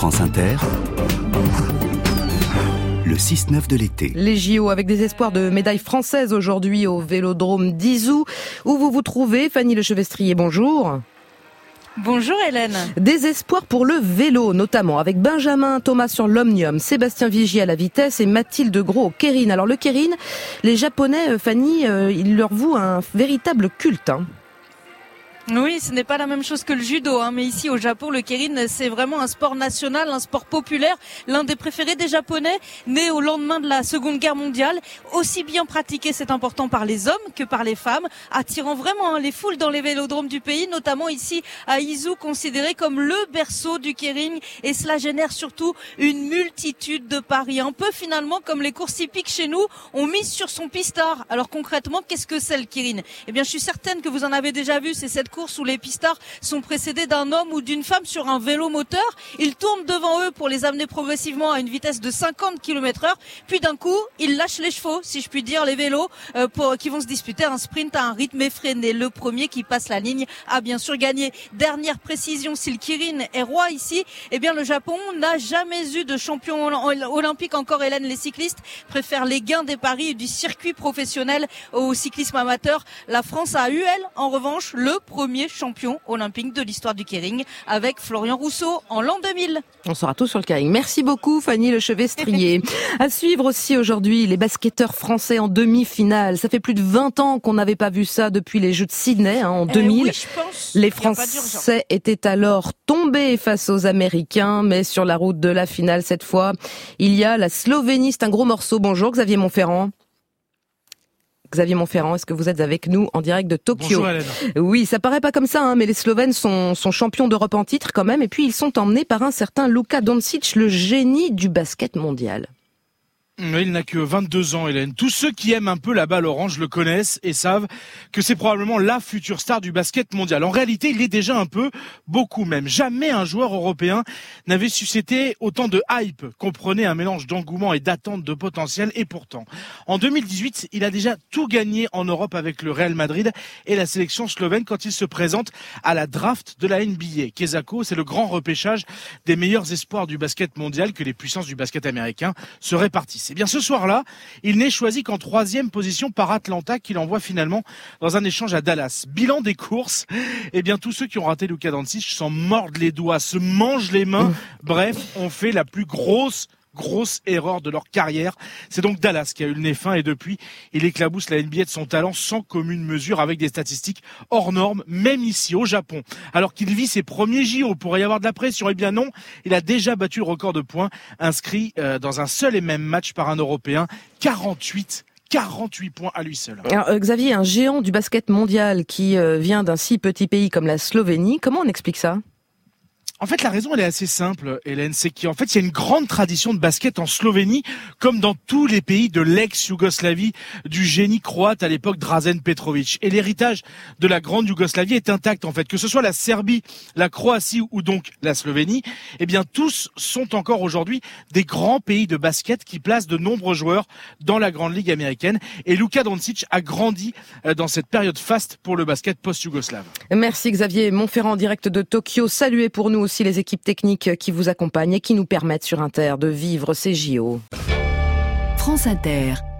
France Inter, le 6-9 de l'été. Les JO avec des espoirs de médailles françaises aujourd'hui au Vélodrome d'Izou. Où vous vous trouvez, Fanny Lechevestrier, bonjour. Bonjour Hélène. Des espoirs pour le vélo, notamment avec Benjamin Thomas sur l'Omnium, Sébastien Vigier à la vitesse et Mathilde Gros au keirin. Alors le keirin, les Japonais, Fanny, ils leur vouent un véritable culte. Oui, ce n'est pas la même chose que le judo, mais ici au Japon, le keirin, c'est vraiment un sport national, un sport populaire, l'un des préférés des Japonais, né au lendemain de la Seconde Guerre mondiale. Aussi bien pratiqué, c'est important, par les hommes que par les femmes, attirant vraiment les foules dans les vélodromes du pays, notamment ici à Izou, considéré comme le berceau du keirin, et cela génère surtout une multitude de paris, un peu finalement comme les courses hippiques chez nous, on mise sur son pistard. Alors concrètement, qu'est-ce que c'est le keirin ? Eh bien, je suis certaine que vous en avez déjà vu, c'est cette course où les pistards sont précédés d'un homme ou d'une femme sur un vélo moteur. Ils tournent devant eux pour les amener progressivement à une vitesse de 50 km/h. Puis d'un coup, ils lâchent les chevaux, si je puis dire, les vélos, qui vont se disputer un sprint à un rythme effréné. Le premier qui passe la ligne a bien sûr gagné. Dernière précision, si le keirin est roi ici, eh bien le Japon n'a jamais eu de champion olympique encore. Hélène, les cyclistes préfèrent les gains des paris et du circuit professionnel au cyclisme amateur. La France a eu, elle, en revanche, le premier champion olympique de l'histoire du keirin avec Florian Rousseau en l'an 2000. On saura tout sur le keirin. Merci beaucoup Fanny Lechevestrier. À suivre aussi aujourd'hui les basketteurs français en demi-finale. Ça fait plus de 20 ans qu'on n'avait pas vu ça depuis les Jeux de Sydney en 2000. Oui, je pense. Les Français étaient alors tombés face aux Américains, mais sur la route de la finale cette fois, il y a la Slovénie. C'est un gros morceau. Bonjour Xavier Montferrand. Xavier Montferrand, est-ce que vous êtes avec nous en direct de Tokyo ? Bonjour Hélène. Oui, ça paraît pas comme ça, mais les Slovènes sont champions d'Europe en titre quand même, et puis ils sont emmenés par un certain Luka Doncic, le génie du basket mondial. Il n'a que 22 ans, Hélène. Tous ceux qui aiment un peu la balle orange le connaissent et savent que c'est probablement la future star du basket mondial. En réalité, il est déjà un peu, beaucoup même. Jamais un joueur européen n'avait suscité autant de hype, comprenait un mélange d'engouement et d'attente de potentiel. Et pourtant, en 2018, il a déjà tout gagné en Europe avec le Real Madrid et la sélection slovène quand il se présente à la draft de la NBA. Kezako, c'est le grand repêchage des meilleurs espoirs du basket mondial que les puissances du basket américain se répartissent. Eh bien, ce soir-là, il n'est choisi qu'en 3e position par Atlanta, qui l'envoie finalement dans un échange à Dallas. Bilan des courses, eh bien, tous ceux qui ont raté Luka Doncic s'en mordent les doigts, se mangent les mains. Bref, ont fait la plus grosse erreur de leur carrière. C'est donc Dallas qui a eu le nez fin et depuis, il éclabousse la NBA de son talent sans commune mesure avec des statistiques hors normes, même ici au Japon. Alors qu'il vit ses premiers JO, pourrait y avoir de la pression. Eh bien non, il a déjà battu le record de points inscrit dans un seul et même match par un Européen, 48 points à lui seul. Alors, Xavier, un géant du basket mondial qui vient d'un si petit pays comme la Slovénie, comment on explique ça ? En fait, la raison, elle est assez simple, Hélène. C'est qu'en fait, il y a une grande tradition de basket en Slovénie, comme dans tous les pays de l'ex-Yougoslavie, du génie croate à l'époque Dražen Petrović. Et l'héritage de la grande Yougoslavie est intact, en fait. Que ce soit la Serbie, la Croatie ou donc la Slovénie, eh bien, tous sont encore aujourd'hui des grands pays de basket qui placent de nombreux joueurs dans la grande ligue américaine. Et Luka Doncic a grandi dans cette période faste pour le basket post-yougoslave. Merci Xavier Montferrand, direct de Tokyo. Saluez pour nous aussi les équipes techniques qui vous accompagnent et qui nous permettent sur Inter de vivre ces JO. France Inter.